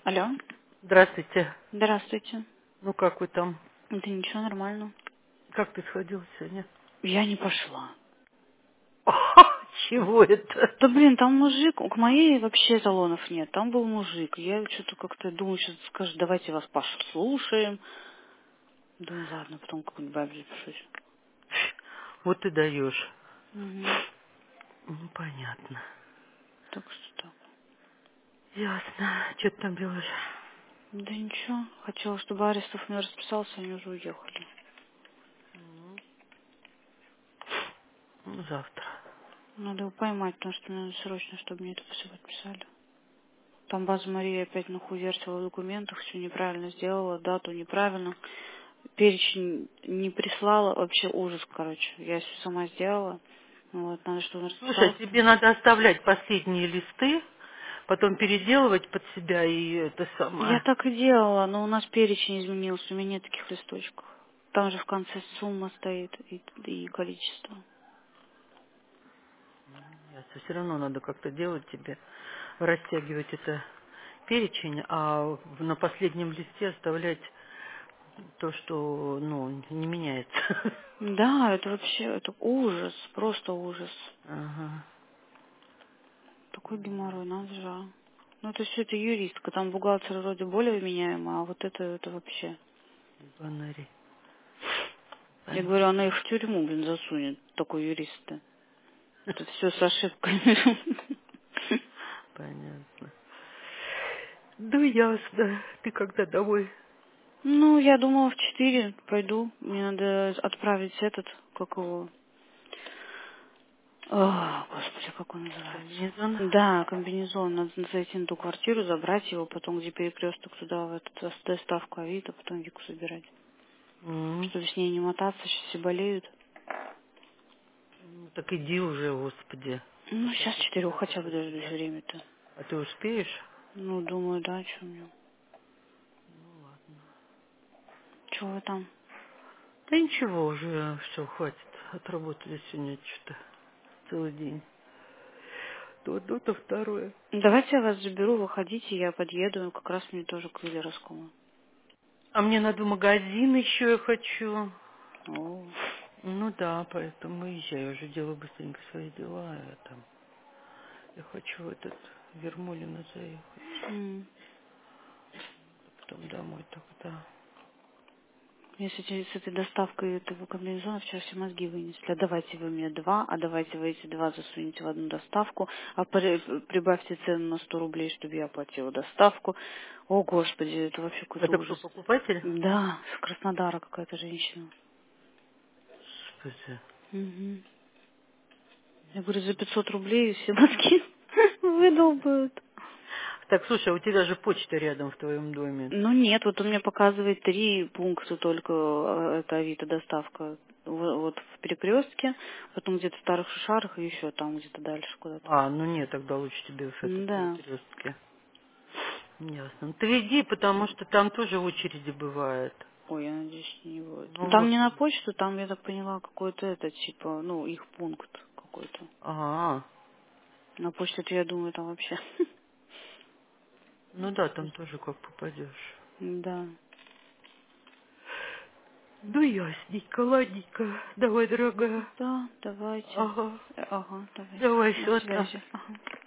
Алло. Здравствуйте. Здравствуйте. Ну как вы там? Да ничего, нормально. Как ты сходила сегодня? Я не пошла. Чего это? Да блин, там мужик, к моей вообще талонов нет, там был мужик. Я что-то как-то думаю, сейчас скажет, давайте вас послушаем. Думаю, ладно, потом какую-нибудь бабе запишусь. Вот ты даешь. Угу. Ну, понятно. Так что так. Ясно. Что ты там делаешь? Да ничего, хотела, чтобы Арестов мне расписался, они уже уехали. Ну, завтра. Надо его поймать, потому что мне надо срочно, чтобы мне это все подписали. Там база Мария опять нахуярила в документах, все неправильно сделала, дату неправильно. Перечень не прислала, вообще ужас, короче. Я все сама сделала. Вот, надо, чтобы он Слушай, расписался. тебе надо оставлять последние листы, потом переделывать под себя и это Я самое. так и делала, но у нас перечень изменился, у меня нет таких листочков. Там же в конце сумма стоит и количество. Все равно надо как-то делать тебе, растягивать это перечень, а на последнем листе оставлять то, что, ну, не меняется. Да, это вообще, это ужас, просто ужас. Ага. Такой геморрой, надо же. Ну, это все это юристка, там бухгалтер вроде более вменяемый, а вот это вообще. Банари. Я Понятно. говорю, она их в тюрьму, блин, засунет, такой юрист-то. Это все с ошибками. Понятно. Да ясно. Ты когда домой? Ну, я думала в 4 пойду. Мне надо отправить этот, как его... Господи, как он называется? Комбинезон? Да, комбинезон. Надо зайти на ту квартиру, забрать его, потом где перекресток туда, в этот доставку Авито, потом Вику собирать. М. Чтобы с ней не мотаться, сейчас все болеют. Ну, так иди уже, господи. Ну, Пока сейчас ты 4 себя хотя бы придешь в дождусь себя. время-то. А ты успеешь? Ну, думаю, да, что мне. Ну ладно. Чего вы там? Да ничего, уже все, хватит. Отработали сегодня что-то целый день. То одно, то второе. Давайте я вас заберу, выходите, я подъеду, как раз мне тоже к Виллеровскому. А мне надо в магазин еще я хочу. О. Ну да, поэтому езжай. Я уже делаю быстренько свои дела. Я хочу в этот Вермолино заехать. М. Потом домой тогда. Если с этой доставкой этого комбинезона вчера все мозги вынесли. А давайте вы мне два, а давайте вы эти два засунете в одну доставку, а прибавьте цену на 100 рублей, чтобы я оплатила доставку. О, Господи, это вообще какой-то Это кто, ужас. покупатель? Да, с Краснодара какая-то женщина. Господи. Мгм. Я говорю, за 500 рублей все мозги выдолбают. Так, слушай, а у тебя же почта рядом в твоем доме. Ну нет, вот у меня показывает 3 пункта только это Авито доставка. Вот в Перекрестке, потом где-то в Старых Шишарах и еще там где-то дальше куда-то. А, ну нет, тогда лучше тебе в этот Да. перекрестке. Ясно. Ну, ты иди, потому что там тоже очереди бывает. Ой, я надеюсь, не будет. Ну, Ну там вот. не на почту, там, я так поняла, какой-то это, типа, ну, их пункт какой-то. Ага. На почту-то, я думаю, там вообще. Ну да, там тоже как попадешь. Да. Ну ясненько, ладненько. Давай, дорогая. Да, давайте. Ага. Ага, давайте. Давай, На все, связи. так. Ага.